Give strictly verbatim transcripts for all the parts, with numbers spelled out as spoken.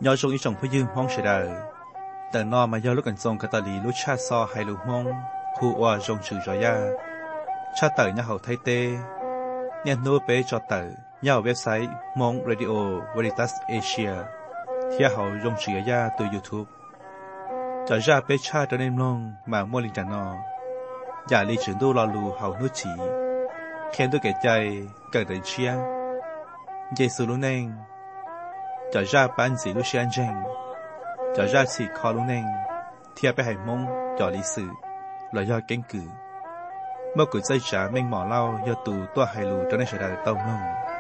nhớ trong ý trong phía dương mong sẽ đờiแต่นอมาย่อลูกกันทรงกตาลีลูกชาซอไฮลูมงผู้ว่าจงชื่อจอยาชาเตอร์ย่าเขาไทเตเนี่ยโน้เปจอเตอร์ย่าเว็บไซต์มงเรดิโอเวริตัสเอเชียที่เขาจงชื่อยาตัวยูทูบจอยาเปชาตัวเนมลงมาโมลิงจานออย่าลีถึงดูรอลูเขานุชีเขียนด้วยแก่ใจเกิดเชียเยซูลุเนงจอยาปันสีลูกเชียนเจงจอยาสีคอลุเนงเทียบไปให้มงจอลิสือลอยยอเก่งกือเมื่อกุใจจ๋าเม่งหมอเล่ายอตูตัวไฮลูจนได้เฉดายต้มลง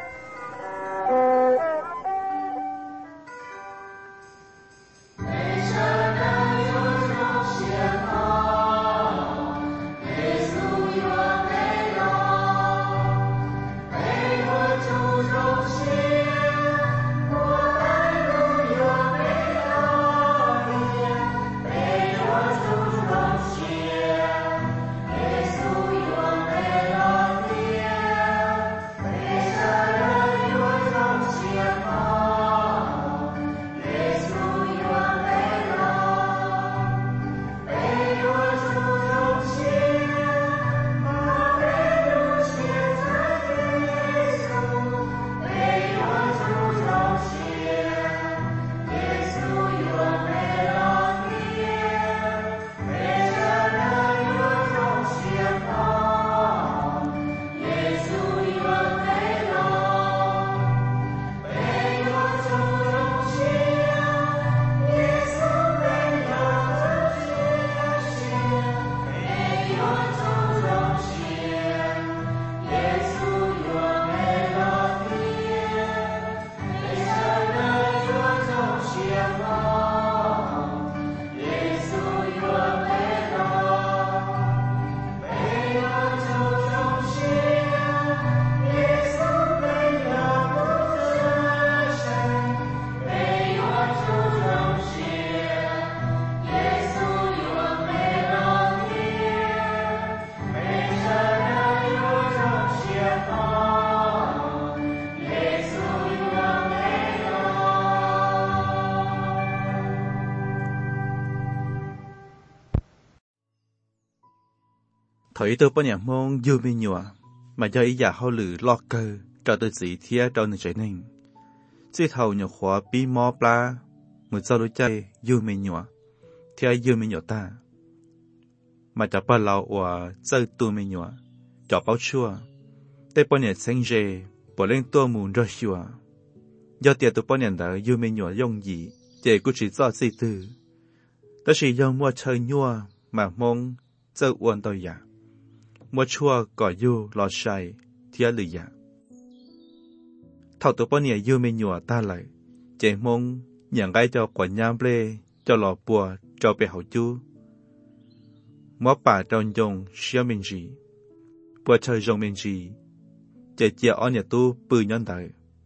ถอยตัวปนอย่างมองยูไม่หนัวมาย่อยอยากเขาหรือลอกเกอจอตัวสีเทียจอหนึ่งใจหนึ่งจี้เท่าหนัวขวาปีมอปลาเหมือนเจ้ารู้ใจยูไม่หนัวเทียยูไม่หนัวตามาจากป้าเราว่าเจ้าตัวไม่หนัวจอเป้าชั่วแต่ปนอย่างเซงเจปนเล่นตัวมูนรอชัวยอดเตียตัวปนอย่างเดอยูไม่หนัวยงยีเจกุชิจอสีตื้อแต่ชียองมัวเชยนัวมามองเจ้าอ้วนตัวอยากมัวชั่วก่อยูรอชัยเทียหรือยาเท่าตัวป้อเนี่ยยูไม่หนัวตาไหลเจมงอย่างไรเจ้ากว่ายามเปลเจ้าหล่อปัวเจ้าไปเขาจูมัวป่าจอนยงเชียมินจีปัวเชยจงมินจีเจเจียอ้อนเนี่ยตู้ปืนย้อนไต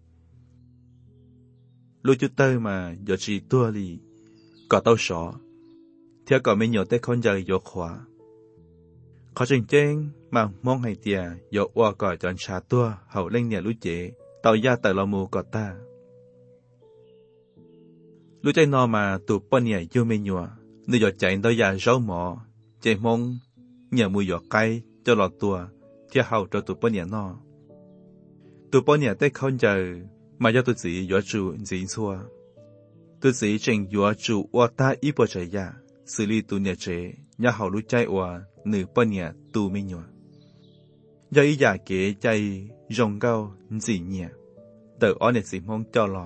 ลูกจุดเตอร์มาหยดจีตัวลีก่อเต้าสอเทียก่อไม่หนัวแต่คนใจยกขวาเขาจึงเจ้งมามองให้เตียยกว่าก่อจอนชาตัวเขาเล่งเนี่ยรู้เจเต่ายาแต่ละมูก่อตารู้ใจนอมาตูป้อนเนี่ยยูไม่หนัวนึกหยดใจเต่ายาเจ้าหมอเจมงเนี่ยมือหยอกไกเจ้าหลอดตัวเที่ยเขาเจ้าตูป้อนเนี่ยนอตูป้อนเนี่ยได้เข้าใจมา要ตูสีหยดจูจีซัวตูสีจึงหยดจูว่าตาอีปวดใจยาสิริตูเนี่ยเจยาเขารู้ใจว่าหนึ่งป้อนเนี่ยตูไม่หนัวยาอีอยากเก๋ใจยงเก้าจีเนี่ยเตออ้อนเนี่ยสิมองเจ้าหล่อ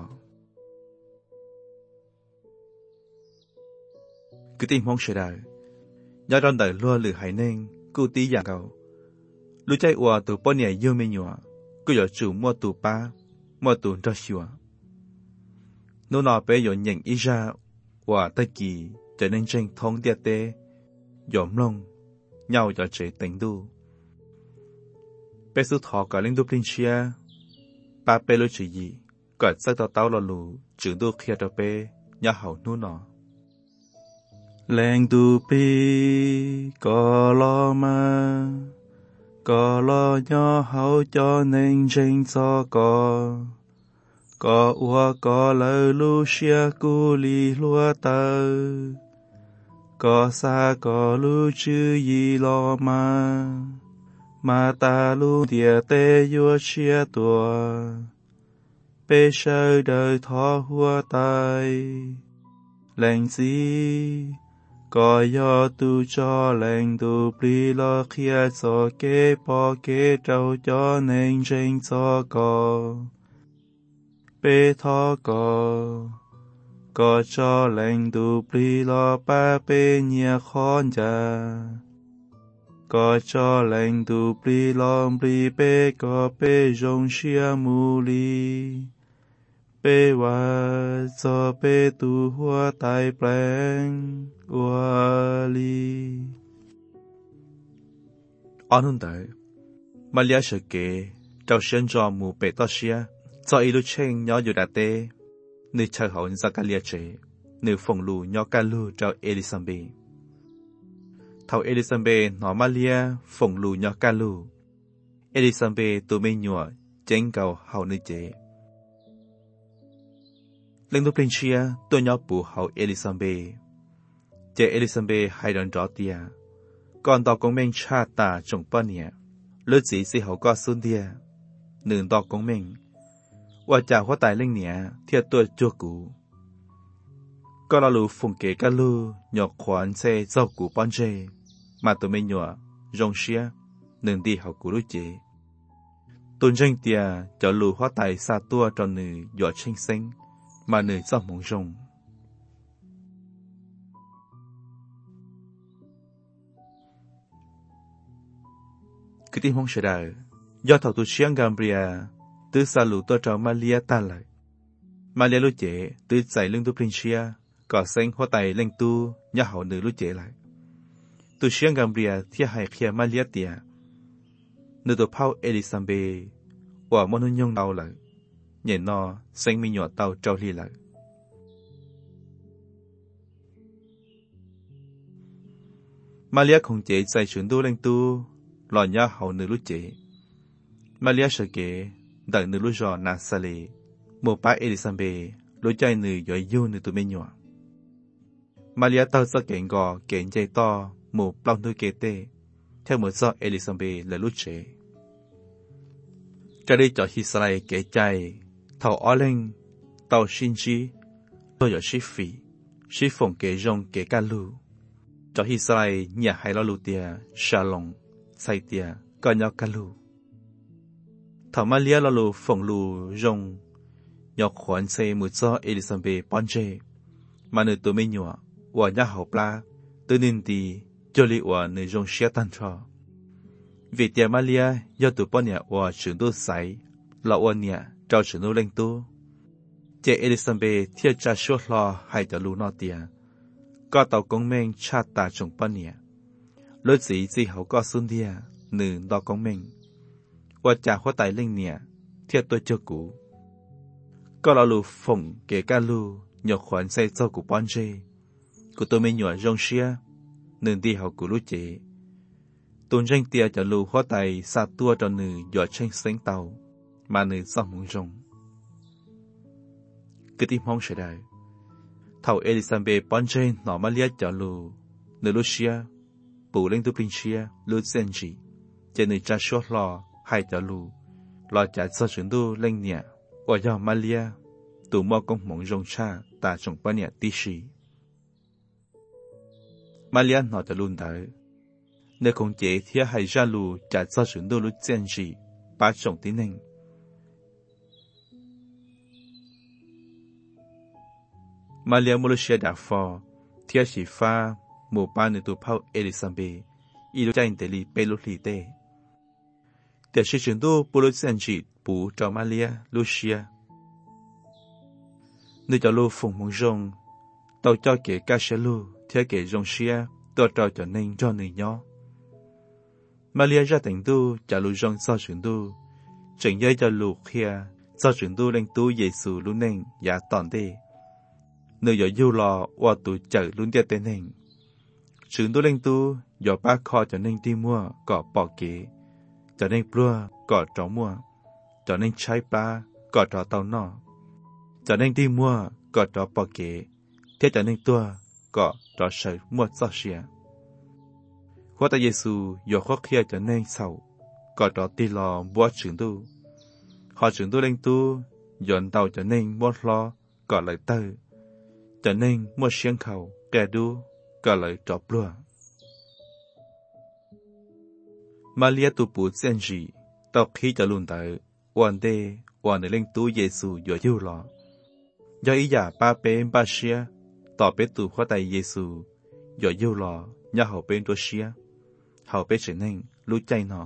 cứ tìm mong sẽ đời do đòn đời lúa lử hải nên cứ tí giả cầu lũ chạy qua từ bao nhiêu yêu mình nhọ cứ giờ chủ mua tủ ba mua tủ cho xua nó nọ bé giờ nhận ý ra qua tay kỳ trở nên tranh thông địa tê yểm lông nhau giờ chế tỉnh đu bé số thọ cả linh đu linh chia ba bé lối chỉ gì cả sắc tao tao là lù chữ đu kia cho bé nhà hậu nó nọ leng tu pi có lo mà có lo nhỏ hậu cho nên tranh cho có có ua có lơ lu xia cu li lua tơ có xa có lu chư yi lo ma mà ta lu địa tê yua chia tua bê sơ đời thọ hua tai lệnh gì có do tu cho lệnh tu bì lo khía cho kế bỏ kế trâu cho nên tranh cho có bê thọ có có cho lệnh tu bì lo ba bê nhia khôn cha có cho lệnh tu bì lo bì bê có bê rong xia mù li bê wa cho bê tu hoa tai pleng hoa li anh hùng tới mà lia sợ kể trâu sơn cho mù bê to xia cho ilu chen nhỏ dù đã tê nơi chờ hậu ra cả lia chế nơi phòng lù nhỏ cả lù trâu Elizabeth thầu Elizabeth nó mà lia phòng lù nhỏ cả lù Elizabeth tụi mình nhỏ chén cầu hậu nơi chế lên lúc Prince tôi nhỏ bù hậu Elizabeth chế Elizabeth hay đón rõ tia còn tao cũng mình cha ta trong bao nhiêu lỡ chỉ si hậu có xuân tia nương tao cũng mình và trả hóa tài lên nhẹ thiệt tôi chua cũ có là lũ phùng kế cá lù nhọc khoản xe rau củ bon chê mà tụi mình nhỏ rong xia nương đi hậu cũ lúc chế tôn tranh tia cho lũ hóa tài xa tua cho nữ giọt tranh xanh mà nữ do mong rong cứ tin không sợ đời do thầu tu siang Gambria từ xa lũ tôi cho Malia ta lại Malia lúc chế từ giải lưng tu Prince có xanh hóa tài lên tu nhà hậu nữ lúc chế lại tu siang Gambria thiết hại kia Malia tia nữ tu Paul Elizabeth và môn nhung đau lại nhìn nó xanh mi nhỏ tàu trâu li lại Malia không chế giải chuyển tu lên tu lò nhà hậu nữ lúc chế Malia sợ kể đợi nữ lúc rõ nà xa lì một bác Elizabeth lối chạy nữ giỏi yêu nữ tụi mình nhỏ Malia tao sợ kể gò kể dây to một lòng nữ kể tê theo một do Elizabeth là lúc chế cho đi cho Israel kể chạy thầu ó lên tàu xin chi tôi ở ship phí ship phòng kể rong kể ca lưu cho Israel nhà hay lo lưu tia Shalom sai tia coi nhau ca lưu thảo Malia lo lưu phòng lưu rong nhọc khoản xe một do Elizabeth Ponche mà nữ tụi mình nhỏ và nhà hậu pla từ nên đi cho li và nữ rong xe tan cho vì tia Malia do tụi bọn nhà và trưởng tu sai là và nhà trao trưởng tu lên tu chế Elizabeth thiết trả số lo hay cho lưu nó tia có tàu công minh cha ta trong bọn nhà lối gì gì hậu có xuân tia nữ đó công minh và trả hóa tài lên nhà thiết tôi cho cũ có là lù phồng kể ca lù nhọc khoản xe cho của bọn chê của tôi mình nhỏ rong xia nương đi học của lũ chế tôn tranh tia cho lù hóa tài xa tua cho nữ dọa tranh sánh tàu mà nữ do muốn rong cứ tìm mong sẽ đại thầu Elizabeth bọn chê nó mà liết cho lù nữ lũ xia bù lên tu Prince lũ dân chỉ cho nữ trả số lò hay cho lù lò trả cho chuyển tu lên nhà và do Malia tụ mò công mong rong cha ta trong bao nhiêu tí sĩ Malia nói cho luôn tới nếu không chế thì hay ra lù trả cho chuyển tu lúc chân gì ba trong tí nên Malia Malaysia đã phò thì chỉ pha một ba nữ tụ Paul Elizabeth ý lúc chạy tới li bê lúc li tê để sử chuyển tu bộ lúc chân gì bù cho Malia Lucia nơi cho lô phùng mong rong tàu cho kể ca xe lô theo kể rong xia tàu trò cho nên cho người nhỏ Malia ra thành tu trả lô rong sao chuyển tu chẳng dây cho lô kia sao chuyển tu lên tu Giêsu luôn nên giả toàn tê nơi giờ du lò qua tu chở luôn tiệt tên nên chuyển tu lên tu giờ ba kho cho nên đi mua cỏ bỏ kế cho nên plua cỏ trò mua cho nên trái ba cỏ trò tàu nọ cho nên đi mua có trò bỏ kế thế cho nên tua có trò sợ mua cho xia khoa ta Giêsu giờ khó khia cho nên sầu có trò ti lò bua trường tu họ trường tu lên tu dọn tàu cho nên mua lo có lại tơ cho nên mua xiên khẩu kẻ đu có lại trò plua Maria tu bù sen gì tao khi cho luôn tớiวันเดวันในเล่งตู้เยซูอยู่อยู่หรอย่าอีอย่าป้าเป็นป้าเชียต่อเป็นตู้ข้อใจเยซูอยู่อยู่หรอย่าเขาเป็นตัวเชียเขาเป็นเฉยนิ่งรู้ใจหนอ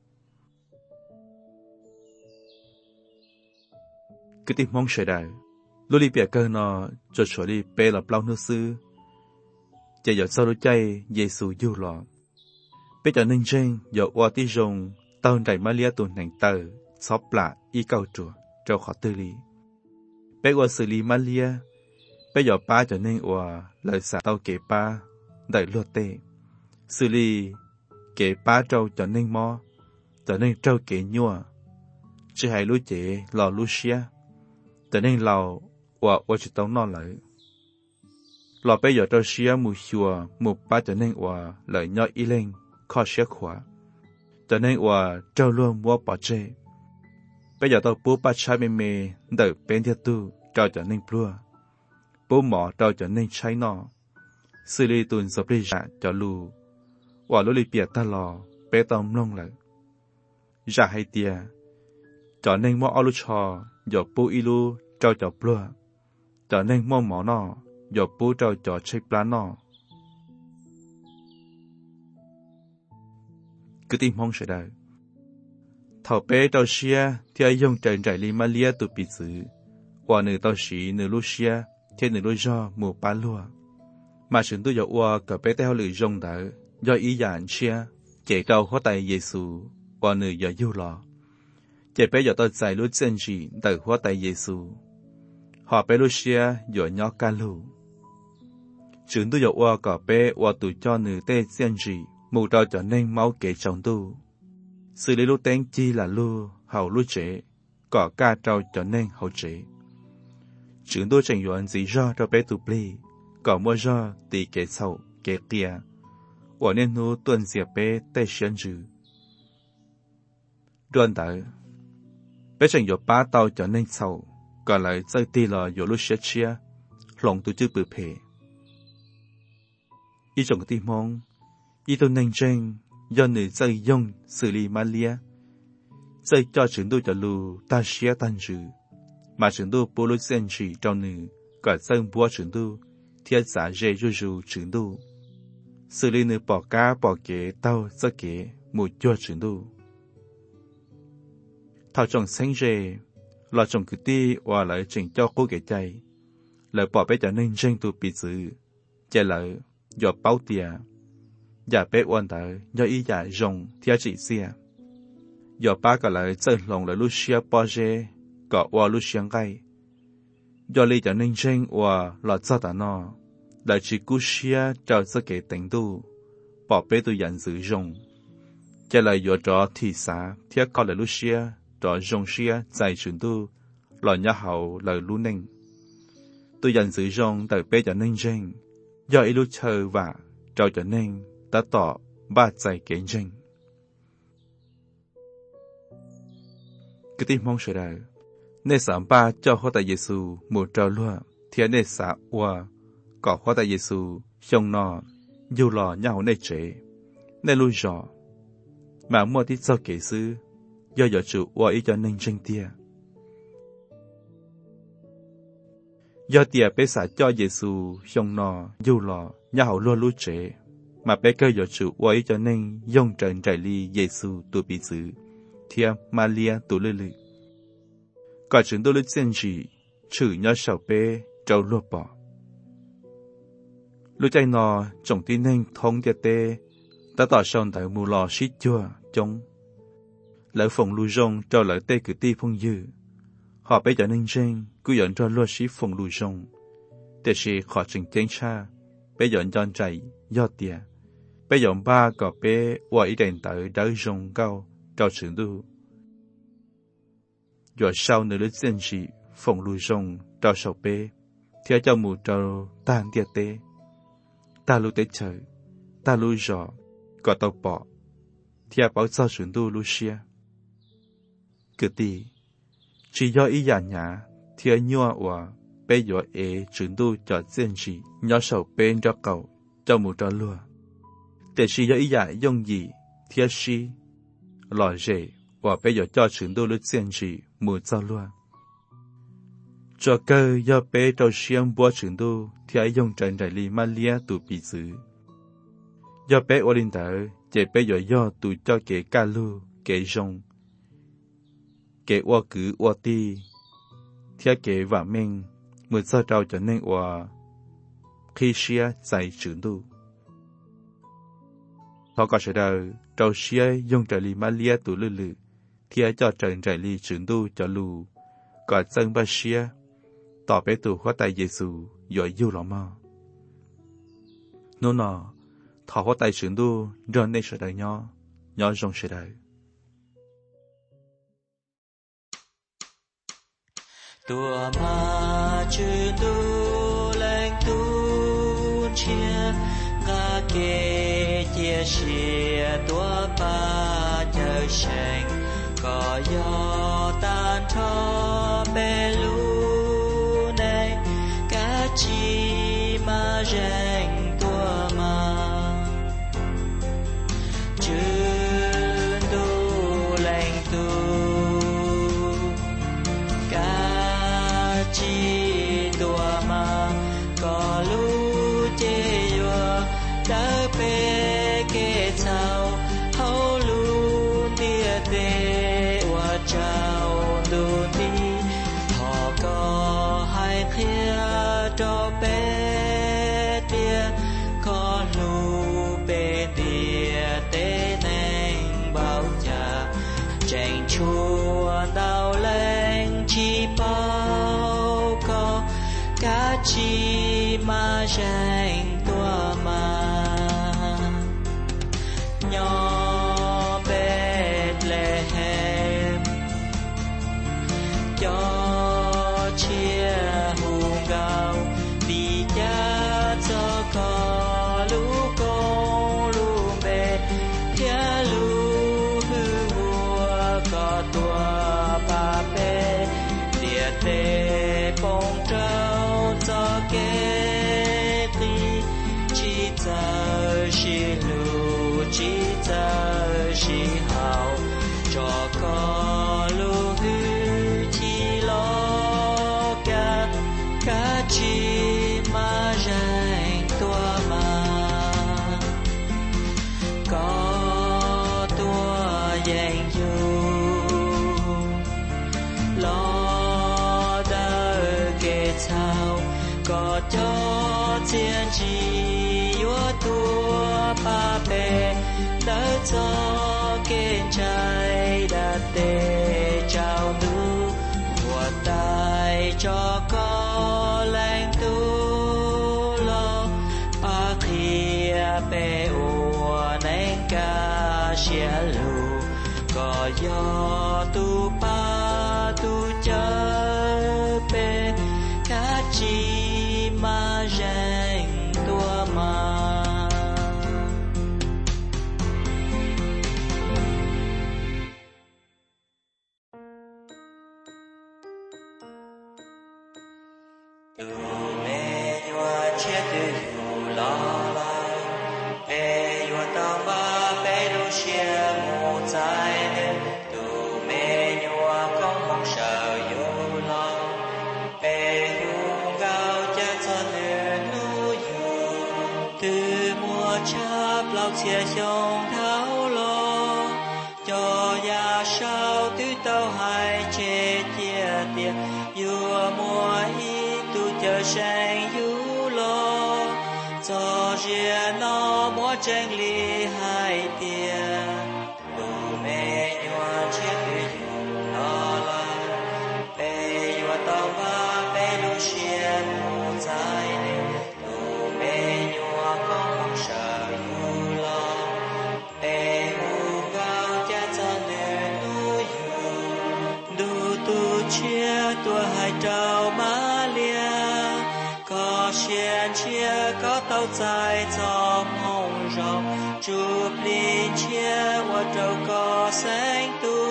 cứ tìm mong sẽ đại lúc đi bịa cơ nó cho chỗ đi bê là bao nước sư chỉ giờ sau lúc chạy Giêsu yêu lọ bê cho nên trên giờ qua tí rồng tao đại Maria tuần nàng tờ xóp lạ y cầu chùa cho khó tư lý bê qua xử lý Maria bê giờ ba cho nên qua lời xả tao kể ba đẩy luật tệ xử lý kể ba trâu cho nên mò cho nên trâu kể nhua chỉ hay lũ chế lò lũ xia cho nên lò qua qua chỉ tao nó lại lò bê giờ trâu xia mù xùa mù ba cho nên qua lời nhoi y lên khó xia khóa cho nên qua trâu luôn mua bỏ chê bây giờ tôi bố ba trái mê mê đợi bên thiết tu trao cho nên plua bố mỏ trao cho nên trái nọ xử lý tuần dập đi dạ cho lù quả lũ lì bịa ta lò bé tông lông lại dạ hay tia cho nên mỏ áo lú trò giờ bố y lú trao cho plua cho nên mỏ mỏ nọ giờ bố trao cho trái plá nọ cứ tìm mong sẽ đời thảo bé tao xia thì ai dùng trần trải li Maria tụ bị giữ, qua nửa tao xí nửa lúc xia thì nửa lúc do mù ba lúa, mà chúng tôi giờ qua cả bé tao lười dùng đỡ do ý giản xia, chạy tao hóa tay Giêsu qua nửa giờ du lò, chạy bé giờ tao giải lúc chân gì đỡ hóa tay Giêsu, họ bé lúc xia giờ nhỏ ca lù, chúng tôi giờ qua cả bé qua tụ cho nửa tê chân gì mù tao trở nên máu kể trong tu. Xử lý lúc tên chi là lưu hậu lúc chế, có ca trao cho nên hậu chế. Chúng tôi chẳng dọn gì do cho bé tụ bì, có mua do tì kế sầu, kế kia. Quả nên nụ tuần diệp bé tay xuyên dư. Đoan tới, bé chẳng dọn ba tàu cho nên sầu, có lại chơi tì là dọn lúc xế chia, lòng tụ chư bự phê. Ý trọng tì mong, ý tôi nên tranh, do nữ dây dùng xử lý Maria, dây cho chúng tôi cho lù ta xé tan trừ, mà chúng tôi bố lối sen chỉ trong nữ, cả dân bố chúng tôi, thiết giả dễ rù rù chúng tôi, xử lý nữ bỏ cá bỏ kế tao giấc kế, mùi cho chúng tôi. Thảo trọng xanh rề, lọ trọng cứ ti và lại chỉnh cho cô kế chay, lời bỏ bé cho nên tranh tôi bị giữ, chạy lại, do báo tìa, giả bé quan tới do ý giả rồng theo chỉ xia do ba cả lại chơi lòng lại Lucia Borge có qua Lucian gai do lý cho nên tranh và lọt ra ta nó lại chỉ cú xia cho sự kể tình tu bỏ bé tôi nhận giữ rồng cho lại do cho thị xã theo có lại Lucia cho rồng xia dài chuyển tu lọt nhà hậu lại lu ninh tôi nhận giữ rồng tại bé cho nên tranh do ý lúc chờ và cho cho nên ta tỏ ba giải kiến tranh. Cứ tìm mong sẽ đời, nê xã ba cho hóa tại Giêsu một trao lúa, thì nê xã qua, có hóa tại Giêsu trong nọ, dù lò nhau nê chế, nê lưu rõ, mà mua tí cho kể sư, do dọ chủ qua ý cho nên tranh tia. Do tia bế xã cho Giêsu trong nọ, dù lò nhau luôn lưu chế, mà bé cơ dọ chủ quấy cho nên dùng trần trải ly Giêsu tụ bị giữ, theo Maria tụ lư lư. Cả chúng tôi lưu chân chỉ, chữ nhớ sầu bé trâu lua bỏ. Lưu chạy nọ, trọng tin nên thông tiết tê, đã tỏ xong tại mù lò xít chua, chống. Lỡ phòng lưu rong cho lỡ tê cử ti phong dư. Họ bé cho nên trên, cứ dọn cho lua xí phòng lưu rong. Để xì khó trình chênh cha, bé dọn dọn chạy, do tìa. Bé dọn ba có bé qua ý đèn tới đỡ rong cao, trao trưởng tu. Dọ sau nơi lưu chân chỉ, phòng lùi rồng trao sầu bê theo cho mù trao tan tiệt tê ta lưu tế trời ta lưu rõ có tàu bỏ theo bảo sao chuyển đu lưu xia cứ tì chỉ do ý giả nhã theo nhua và bây giờ ế chuyển đu cho diễn gì nhỏ sầu bên cho cậu cho mù trao lùa để chỉ do ý giả dùng gì theo si lò rể và bây giờ cho chuyển đu lưu diễn gì mù trao lùa cho cơ do bé trâu xiêm bua chuyển đu thì ai dùng trận đại lý mà lia tụ bị giữ do bé ô linh tờ chỉ bé giờ do tụ cho kẻ ca lu kẻ rong kẻ oa cứ oa ti theo kẻ và mình mới sao trâu cho nên oa khi xia giải chuyển đu họ có sẽ đầu trâu xia dùng đại lý mà lia tụ lư lư thì ai cho trận đại lý chuyển đu cho lu có chân ba xia tỏ bé tù hóa tay Giê-xu dội yêu lọ mơ. Nó nọ, thọ hóa tay sướng đu, rồi nên sẽ đời nhỏ, nhỏ rong sẽ đời. Tua ma chư tu lệnh tu chia, ngã kê chia xìa tua ba chờ sành, có gió tan thọ bê lu. Chi ma rèn tua ma chư tu lành tu ca chi tua ma có lu chê yua đã bê kê chào hậu lu nia tê wa chào lu ni họ có hai khía cho bé tia có lu bé tia tế neng bao trà tranh chua đào lên chi bao có cá chi ma tranh tua ma nhỏ bé lệ hem cho chia hùng gạo vì cha cho có lũ con lũ bè thia lũ hư vua có tua ba bè địa tê bông trao cho kế ti chỉ giờ chỉ lũ chỉ giờ chỉ hào cho có lũ hư chỉ lo cả cả chi ma rèn tua ma có tua dành du lo đỡ kê sao có cho chiến chi yo tua ba bè đỡ cho kê trai đã tê chào nu của tay cho có lành tu lo ba khía bê ua nén ca xia lù có gió tu ba tu chơ bê cá chi ma rèn tua ma chia sông tháo lo cho gia sao tứ tao hai chê chia tiền vừa mùa y tu chờ sang du lo cho riêng nó mua tranh ly hai tiền tu mẹ nhua chia từ dù lo la bê nhua tao ba bê lu xuyên mù dài nè tu mẹ nhua con mong sợ chia tua hai trâu má lia có xiên chia có tàu dài trong hồng rộng chụp lên chia qua trâu có sáng tu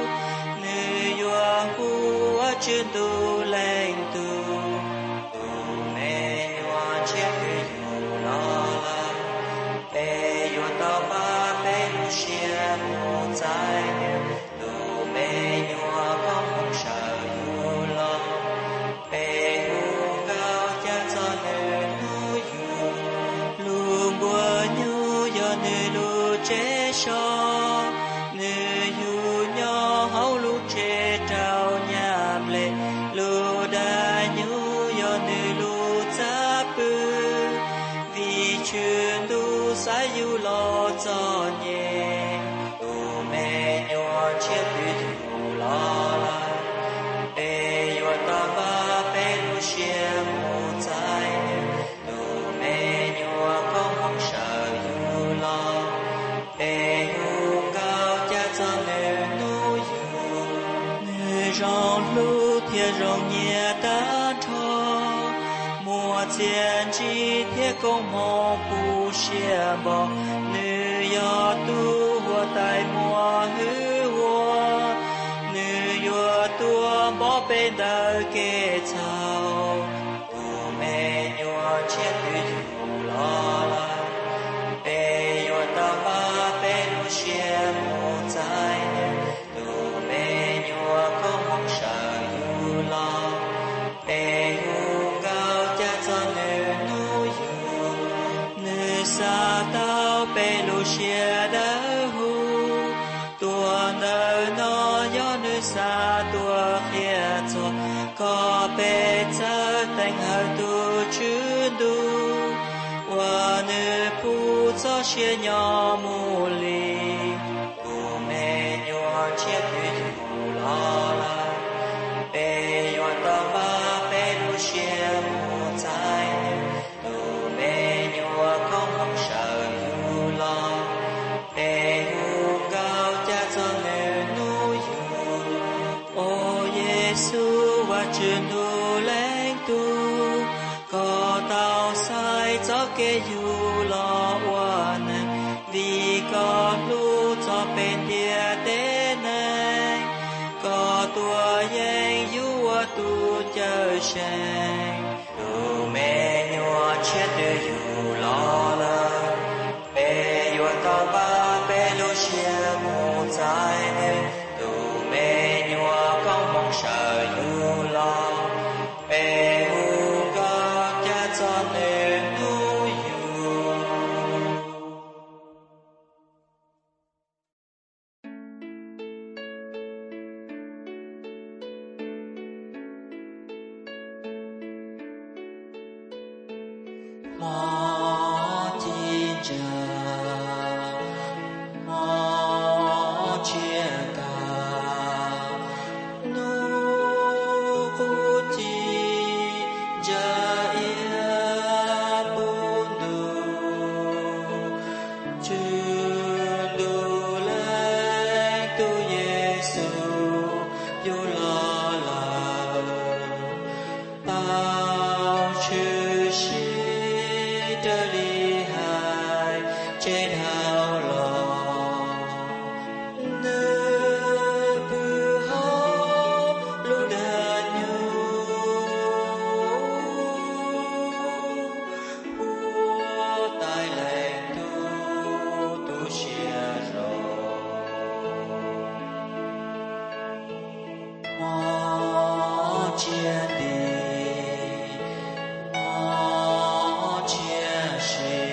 nữ yua hu ở trên tu lên tu tu mê yua chia cứ yu lo la bê yua tàu ba bê lu xia mu dài tu mê yua có không sợ yu lo bê hu cao cha cho nữ nu yu lu bùa nhu yo nữ lu chế so nữ yu nho hậu lu chế trao nhàm lệ lu đa nhu yo nữ lu giáp bư vì chuyện tu sa yu lo cho nhẹ tu mẹ nho chết vì tu lo la bê yo ta ba bê lu xia mu dài tu mẹ nho không không sợ yu lo bê hu cao cha cho nữ nu yu nữ rong lu thiên rong nhẹ ta cho mùa chiến chi thiết công mô bù xia bò nữ yo tu hùa tại mùa hư hùa nữ yo tu bó bên đời kê chào tu mẹ yo chết vì tu lo la bê yo ta ba bê lu xia mu dài tu mẹ yo không không sợ yu lo bê hu cao cha cho nữ nu yu nữ sa tao bê lu xia đỡ hu tua nơ nó do nữ sa tua khía cho có bê chơ thành hờ tu chứ đu và nữ pu cho xia nhỏ mù lì tu mẹ nhỏ chết vì tu lo la bê yo ta ba bê lu xia mu dài tu mẹ nhỏ không không sợ yu lo bê hu cao cha cho nữ nu yu ô Giêsu và chuyện tu lên tu có tao sai cho kê yu lo wa nè vì có lu cho bên địa tế này có tua yang yu tu chờ sang tu mẹ nhỏ chết để yu lo la bê yu ta ba bê lu xia mu dài tu mẹ nhỏ không mong sợ yu lo bê hu ca cha cho nên nu yu mò chi chờ mò chia ca nu u chi giờ ia bu du chư du lên tu Giêsu yu lo la bao chư shi trở đi hai trên hào lò nơi bư hó lu đà nhu ua tai lệnh tu tu xia rồi mò chia đi mò chia xì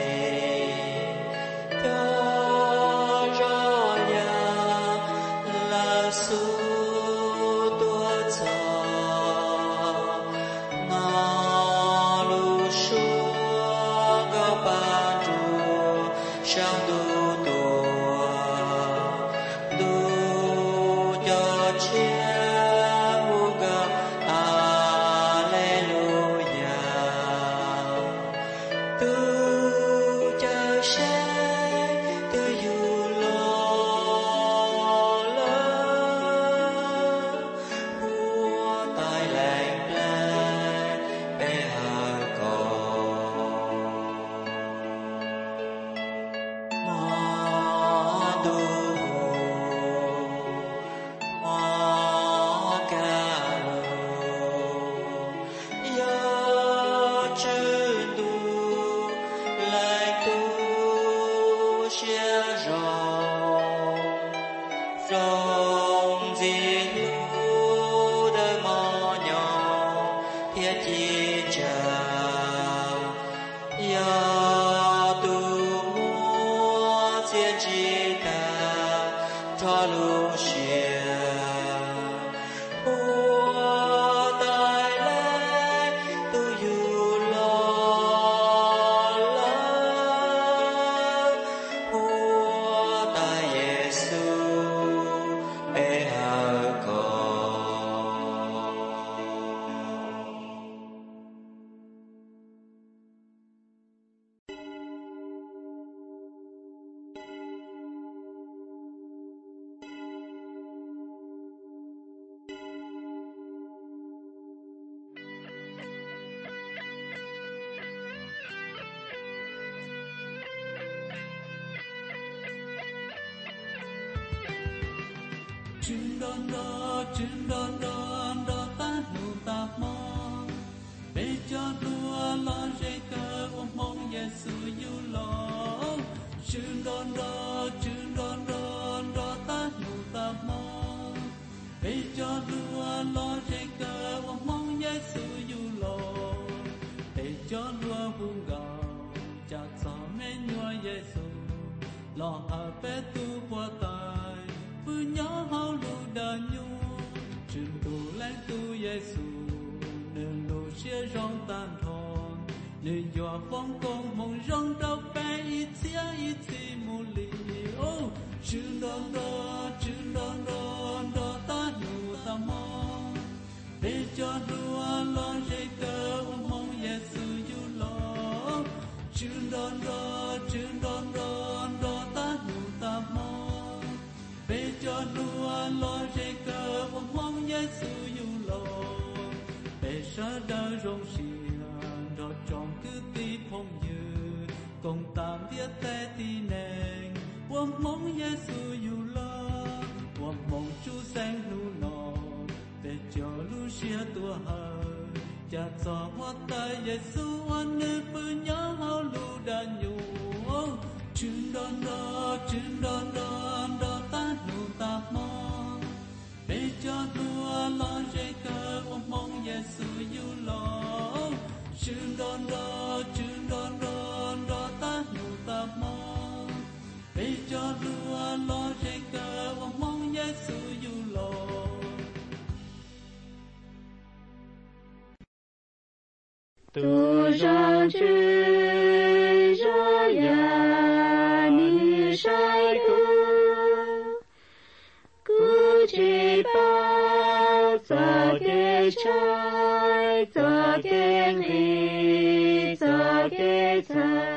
cho rõ nhà là su tua cho nó lu xua có ba tru sang tu tua tu cho chia u ga a thiết chi chào ya tu mua thiên chi ta cho lu xia ua tai lệ tu yu lo la ua tai Giêsu e ha co Chừng đón đó, chừng đón đón đó ta nụ ta mong Bê cho đua lo dây cơ ôm mong Giêsu yêu lo Chừng đón đó, chừng đón đón đó ta nụ ta mong Bê cho đua lo dây cơ ôm mong Giêsu yêu lo Bê cho đua buông gạo cha cho mẹ nhua Giêsu lo ở bê tu qua tay Pư nhớ hao lu đà nhu Trường tu lãng tu Giêsu Nương lu xia rong tan thon Nương dọa phong công mong rong đau bé ít xia ít xì mù lì Ô trường đòn đòn trường đòn đòn đò ta nụ ta mong Để cho đua lo dây cơ mong Giêsu yêu lo Trường đòn đòn trường đòn đòn đò ta nụ ta mong Bê cho đua lo dây cơ mong Giêsu yêu lo Bê sa đa rong xìa đo tròn cứ tí phong như Công tam thiết tế tí nền Quâm mong Giêsu yêu lo Quâm mong chú sáng lưu nọ Bê cho lưu xìa tua hờ Chà cho hoa tay Giêsu oan nữ bư nhớ hao lưu đà nhu Chừng đón đó, chừng đón đón đó ta nụ ta mong Bê cho đua lo dây cơ ôm mong Giêsu yêu lo Chừng đón đó, chừng đón đón đó ta nụ ta mong Bê cho đua lo dây cơ ôm mong Giêsu yêu lo Tu rằng chữ ra ya ni sai ku ku chỉ bao giờ cái trái giờ cái ly giờ cái trái